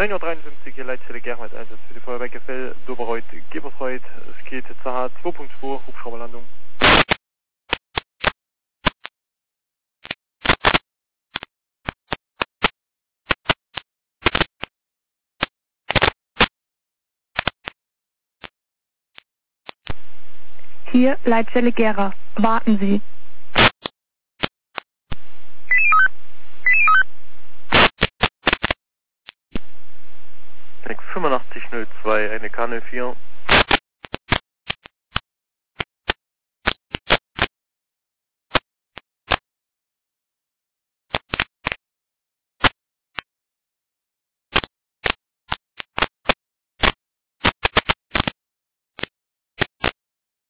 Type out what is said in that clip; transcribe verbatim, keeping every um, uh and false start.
neun Uhr dreiundfünfzig, hier Leitstelle Gerhard Einsatz für die Feuerwehr Gefell, Doberreuth, Gebersreuth. Es geht zur H zwei Punkt zwei, Hubschrauberlandung. Hier Leitstelle Gera. Warten Sie. fünfundachtzig null zwei, eine K null vier.